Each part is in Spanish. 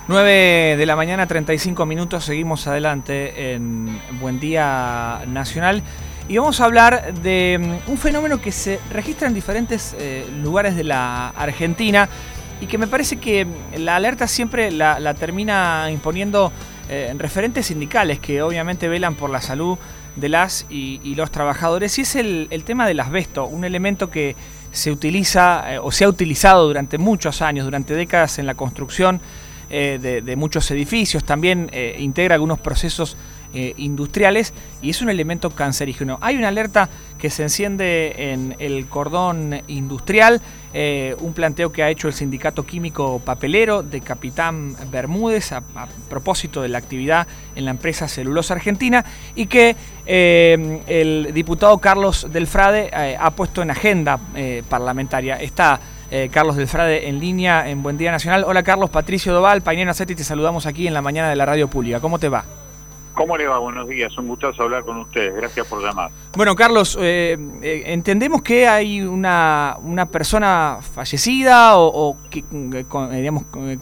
9 de la mañana, 35 minutos, seguimos adelante en Buen Día Nacional y vamos a hablar de un fenómeno que se registra en diferentes lugares de la Argentina y que me parece que la alerta siempre la termina imponiendo referentes sindicales que obviamente velan por la salud de las y los trabajadores, y es el tema del asbesto, un elemento que se utiliza o se ha utilizado durante muchos años, durante décadas en la construcción de muchos edificios, también integra algunos procesos industriales y es un elemento cancerígeno. Hay una alerta que se enciende en el cordón industrial, un planteo que ha hecho el Sindicato Químico Papelero de Capitán Bermúdez a propósito de la actividad en la empresa Celulosa Argentina, y que el diputado Carlos Delfrade ha puesto en agenda parlamentaria. Está Carlos Delfrade en línea en Buen Día Nacional. Hola Carlos, Patricio Doval, Painena Setti, te saludamos aquí en la mañana de la Radio Pública. ¿Cómo te va? ¿Cómo le va? Buenos días, un gustazo hablar con ustedes, gracias por llamar. Bueno Carlos, entendemos que hay una persona fallecida o que digamos,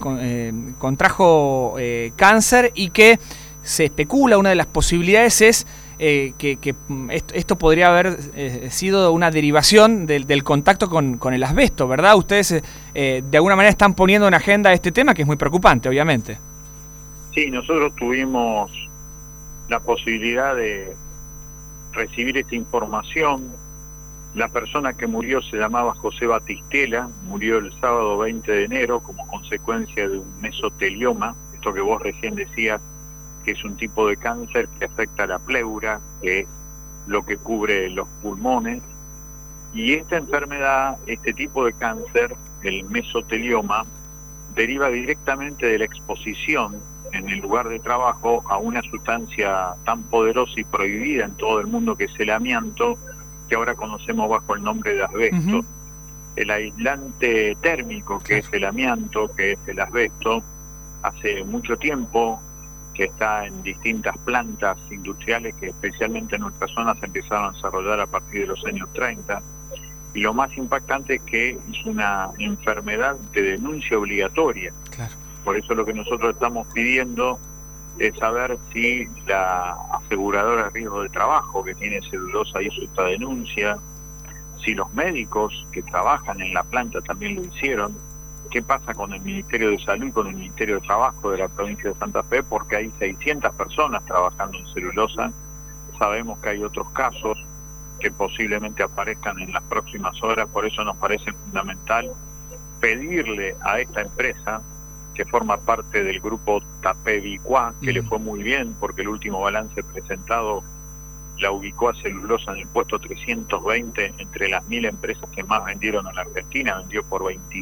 contrajo cáncer, y que se especula, una de las posibilidades es que esto podría haber sido una derivación del contacto con el asbesto, ¿verdad? Ustedes de alguna manera están poniendo en agenda este tema, que es muy preocupante, obviamente. Sí, nosotros tuvimos la posibilidad de recibir esta información. La persona que murió se llamaba José Batistela, murió el sábado 20 de enero como consecuencia de un mesotelioma, esto que vos recién decías, que es un tipo de cáncer que afecta a la pleura, que es lo que cubre los pulmones. Y esta enfermedad, este tipo de cáncer, el mesotelioma, deriva directamente de la exposición en el lugar de trabajo a una sustancia tan poderosa y prohibida en todo el mundo, que es el amianto, que ahora conocemos bajo el nombre de asbesto. El aislante térmico, que es el amianto, que es el asbesto, hace mucho tiempo que está en distintas plantas industriales que especialmente en nuestra zona se empezaron a desarrollar a partir de los años 30. Y lo más impactante es que es una enfermedad de denuncia obligatoria. Claro. Por eso lo que nosotros estamos pidiendo es saber si la aseguradora de riesgo de trabajo que tiene Celulosa hizo esta denuncia, si los médicos que trabajan en la planta también lo hicieron. ¿Qué pasa con el Ministerio de Salud y con el Ministerio de Trabajo de la provincia de Santa Fe? Porque hay 600 personas trabajando en Celulosa. Sabemos que hay otros casos que posiblemente aparezcan en las próximas horas, por eso nos parece fundamental pedirle a esta empresa, que forma parte del grupo Tapebicua, que le fue muy bien porque el último balance presentado la ubicó a Celulosa en el puesto 320 entre las 1000 empresas que más vendieron en la Argentina. Vendió por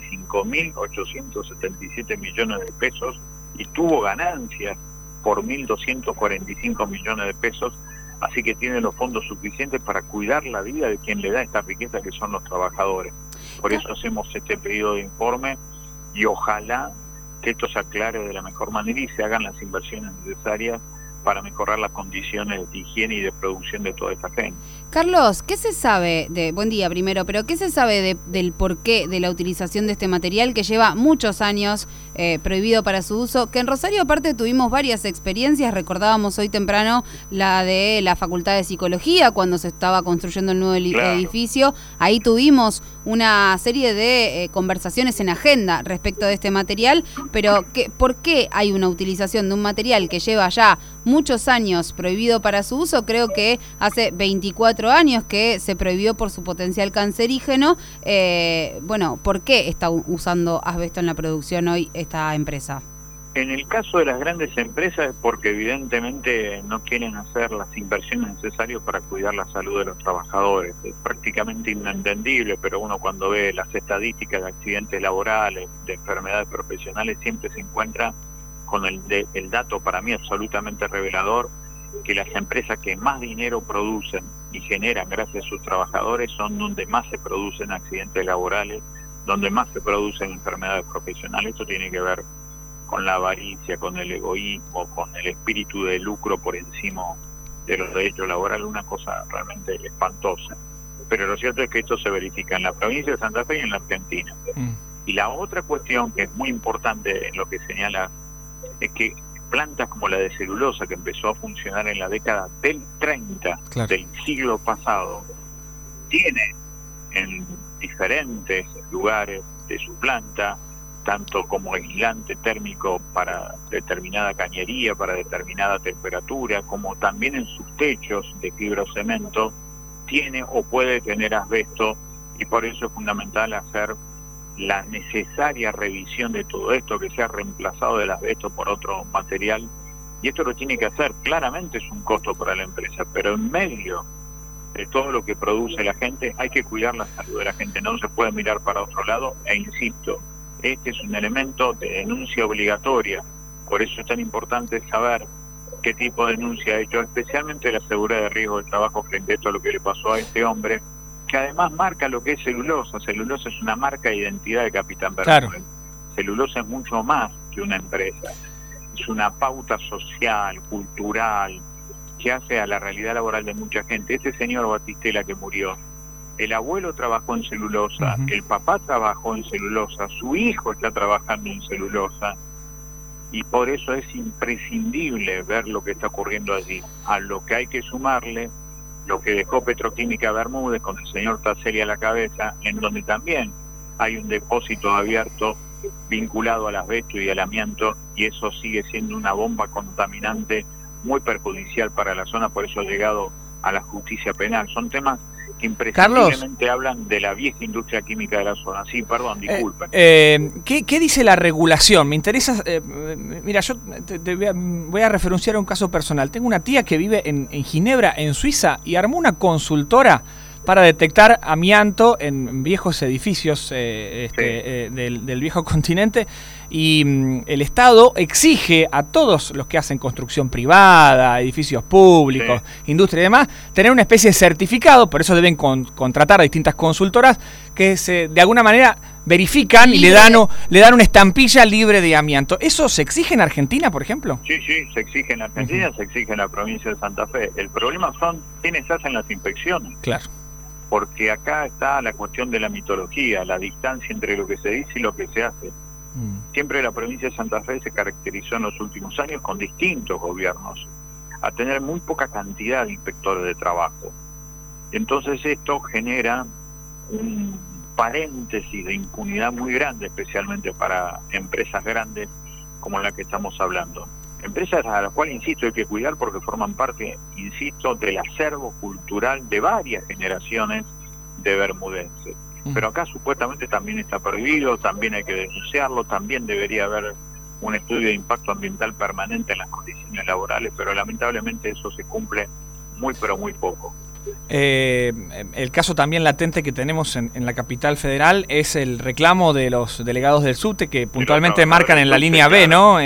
25.877 millones de pesos y tuvo ganancias por 1.245 millones de pesos, así que tiene los fondos suficientes para cuidar la vida de quien le da esta riqueza, que son los trabajadores. Por eso hacemos este pedido de informe y ojalá que esto se aclare de la mejor manera y se hagan las inversiones necesarias para mejorar las condiciones de higiene y de producción de toda esta gente. Carlos, ¿qué se sabe buen día primero, pero qué se sabe del porqué de la utilización de este material que lleva muchos años prohibido para su uso? Que en Rosario aparte tuvimos varias experiencias, recordábamos hoy temprano la de la Facultad de Psicología cuando se estaba construyendo el nuevo edificio. Ahí tuvimos una serie de conversaciones en agenda respecto de este material, pero ¿por qué hay una utilización de un material que lleva ya muchos años prohibido para su uso? Creo que hace 24 años que se prohibió por su potencial cancerígeno. Bueno, ¿por qué está usando asbesto en la producción hoy esta empresa? En el caso de las grandes empresas es porque evidentemente no quieren hacer las inversiones necesarias para cuidar la salud de los trabajadores. Es prácticamente inentendible, pero uno cuando ve las estadísticas de accidentes laborales, de enfermedades profesionales, siempre se encuentra con el dato para mí absolutamente revelador, que las empresas que más dinero producen y generan gracias a sus trabajadores son donde más se producen accidentes laborales, donde más se producen enfermedades profesionales. Esto tiene que ver con la avaricia, con el egoísmo, con el espíritu de lucro por encima de los derechos laborales, una cosa realmente espantosa. Pero lo cierto es que esto se verifica en la provincia de Santa Fe y en la Argentina. Y la otra cuestión que es muy importante en lo que señala es que plantas como la de celulosa, que empezó a funcionar en la década del 30 del siglo pasado, tiene en diferentes lugares de su planta, tanto como aislante térmico para determinada cañería, para determinada temperatura, como también en sus techos de fibrocemento, tiene o puede tener asbesto, y por eso es fundamental hacer la necesaria revisión de todo esto, que sea reemplazado del asbesto por otro material, y esto lo tiene que hacer. Claramente es un costo para la empresa, pero en medio de todo lo que produce la gente hay que cuidar la salud de la gente, no se puede mirar para otro lado, e insisto, este es un elemento de denuncia obligatoria, por eso es tan importante saber qué tipo de denuncia ha hecho, especialmente la seguridad de riesgo de trabajo frente a esto, a lo que le pasó a este hombre, que además marca lo que es celulosa. Celulosa es una marca de identidad de Capitán Bermúdez. Claro. Celulosa es mucho más que una empresa, es una pauta social, cultural, que hace a la realidad laboral de mucha gente. Este señor Batistela que murió, el abuelo trabajó en celulosa, el papá trabajó en celulosa, su hijo está trabajando en celulosa, y por eso es imprescindible ver lo que está ocurriendo allí. A lo que hay que sumarle lo que dejó Petroquímica Bermúdez con el señor Tasseli a la cabeza, en donde también hay un depósito abierto vinculado al asbesto y al amianto, y eso sigue siendo una bomba contaminante muy perjudicial para la zona, por eso ha llegado a la justicia penal. Son temas que imprescindiblemente hablan de la vieja industria química de la zona. Sí, perdón, disculpen. ¿Qué dice la regulación? Me interesa, mira, yo voy a referenciar un caso personal. Tengo una tía que vive en Ginebra, en Suiza, y armó una consultora para detectar amianto en viejos edificios del viejo continente, y el Estado exige a todos los que hacen construcción privada, edificios públicos, industria y demás, tener una especie de certificado. Por eso deben contratar a distintas consultoras que de alguna manera verifican y le dan una estampilla libre de amianto. ¿Eso se exige en Argentina, por ejemplo? Sí, se exige en Argentina, se exige en la provincia de Santa Fe. El problema son quienes hacen las inspecciones. Claro. Porque acá está la cuestión de la mitología, la distancia entre lo que se dice y lo que se hace. Siempre la provincia de Santa Fe se caracterizó en los últimos años, con distintos gobiernos, a tener muy poca cantidad de inspectores de trabajo. Entonces esto genera un paréntesis de impunidad muy grande, especialmente para empresas grandes como la que estamos hablando. Empresas a las cuales, insisto, hay que cuidar porque forman parte, insisto, del acervo cultural de varias generaciones de bermudenses. Pero acá supuestamente también está prohibido, también hay que denunciarlo, también debería haber un estudio de impacto ambiental permanente en las condiciones laborales, pero lamentablemente eso se cumple muy pero muy poco. El caso también latente que tenemos en la capital federal es el reclamo de los delegados del SUTE, que puntualmente marcan en la línea B, ¿no?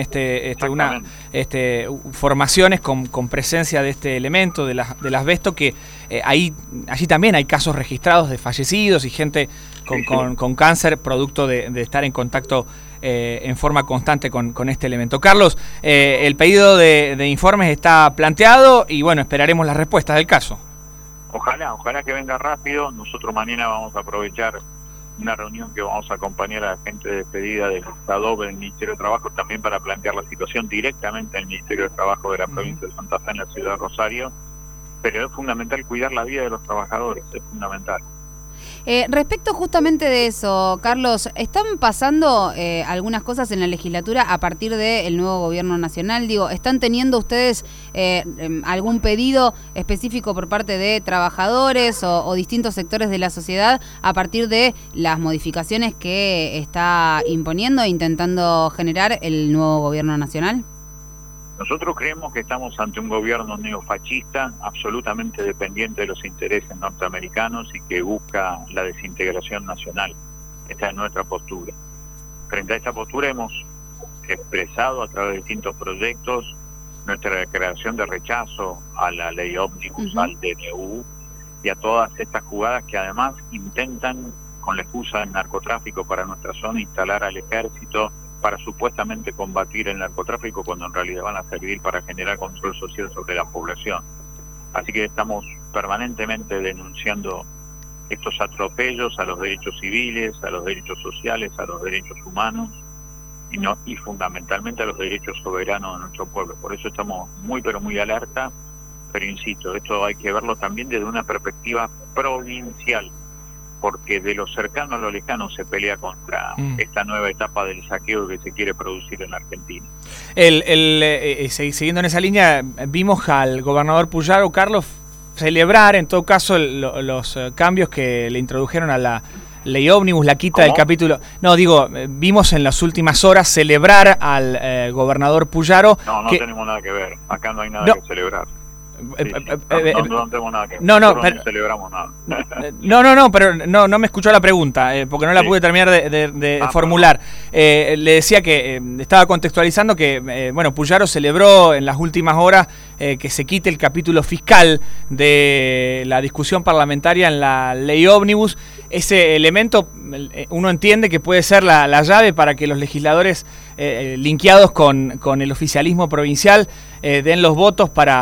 Formaciones con presencia de este elemento, del asbesto, que allí también hay casos registrados de fallecidos y gente con cáncer producto de estar en contacto en forma constante con este elemento. Carlos, el pedido de informes está planteado y bueno, esperaremos las respuestas del caso. Ojalá que venga rápido. Nosotros mañana vamos a aprovechar una reunión que vamos a acompañar a la gente de despedida del Estado, del Ministerio de Trabajo, también para plantear la situación directamente al Ministerio de Trabajo de la provincia de Santa Fe, en la ciudad de Rosario. Pero es fundamental cuidar la vida de los trabajadores, es fundamental. Respecto justamente de eso, Carlos, ¿están pasando algunas cosas en la legislatura a partir del nuevo gobierno nacional? Digo, ¿están teniendo ustedes algún pedido específico por parte de trabajadores o distintos sectores de la sociedad a partir de las modificaciones que está imponiendo e intentando generar el nuevo gobierno nacional? Nosotros creemos que estamos ante un gobierno neofascista absolutamente dependiente de los intereses norteamericanos y que busca la desintegración nacional. Esta es nuestra postura. Frente a esta postura hemos expresado a través de distintos proyectos nuestra declaración de rechazo a la ley ómnibus, al DNU y a todas estas jugadas que además intentan, con la excusa del narcotráfico para nuestra zona, instalar al ejército para supuestamente combatir el narcotráfico, cuando en realidad van a servir para generar control social sobre la población. Así que estamos permanentemente denunciando estos atropellos a los derechos civiles, a los derechos sociales, a los derechos humanos, y fundamentalmente a los derechos soberanos de nuestro pueblo. Por eso estamos muy pero muy alerta, pero insisto, esto hay que verlo también desde una perspectiva provincial, porque de lo cercano a lo lejano se pelea contra esta nueva etapa del saqueo que se quiere producir en la Argentina. Siguiendo en esa línea, vimos al gobernador Puyaro, Carlos, celebrar en todo caso los cambios que le introdujeron a la ley ómnibus, la quita del capítulo. No, digo, vimos en las últimas horas celebrar al gobernador Puyaro. No tenemos nada que ver, acá no hay nada que celebrar. No tenemos nada que ver. No celebramos nada. Pero no me escuchó la pregunta, porque no la pude terminar de formular. Le decía que estaba contextualizando que, Puyaro celebró en las últimas horas que se quite el capítulo fiscal de la discusión parlamentaria en la ley ómnibus. Ese elemento uno entiende que puede ser la llave para que los legisladores linkeados con el oficialismo provincial den los votos para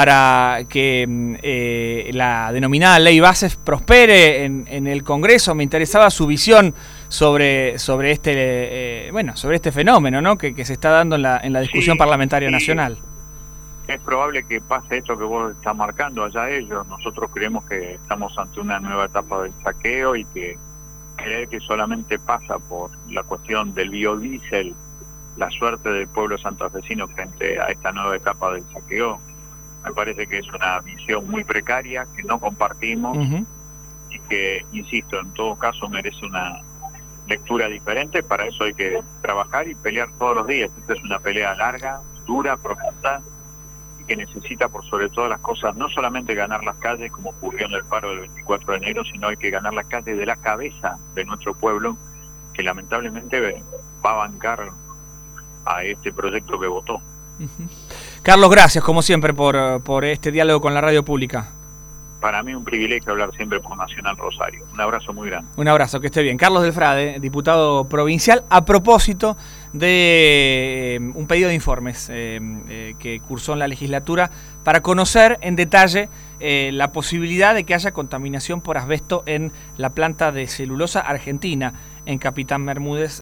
que la denominada ley bases prospere en el Congreso. Me interesaba su visión sobre este fenómeno, ¿no? que se está dando en la discusión parlamentaria nacional. Es probable que pase esto que vos estás marcando allá ellos. Nosotros creemos que estamos ante una nueva etapa del saqueo y que creer que solamente pasa por la cuestión del biodiesel la suerte del pueblo santafesino frente a esta nueva etapa del saqueo, me parece que es una visión muy precaria, que no compartimos y que, insisto, en todo caso merece una lectura diferente. Para eso hay que trabajar y pelear todos los días. Esta es una pelea larga, dura, profunda, y que necesita por sobre todas las cosas no solamente ganar las calles, como ocurrió en el paro del 24 de enero, sino hay que ganar las calles de la cabeza de nuestro pueblo, que lamentablemente va a bancar a este proyecto que votó. Carlos, gracias como siempre por este diálogo con la radio pública. Para mí un privilegio hablar siempre por Nacional Rosario. Un abrazo muy grande. Un abrazo, que esté bien. Carlos Del Frade, diputado provincial, a propósito de un pedido de informes que cursó en la legislatura para conocer en detalle la posibilidad de que haya contaminación por asbesto en la planta de celulosa argentina en Capitán Bermúdez.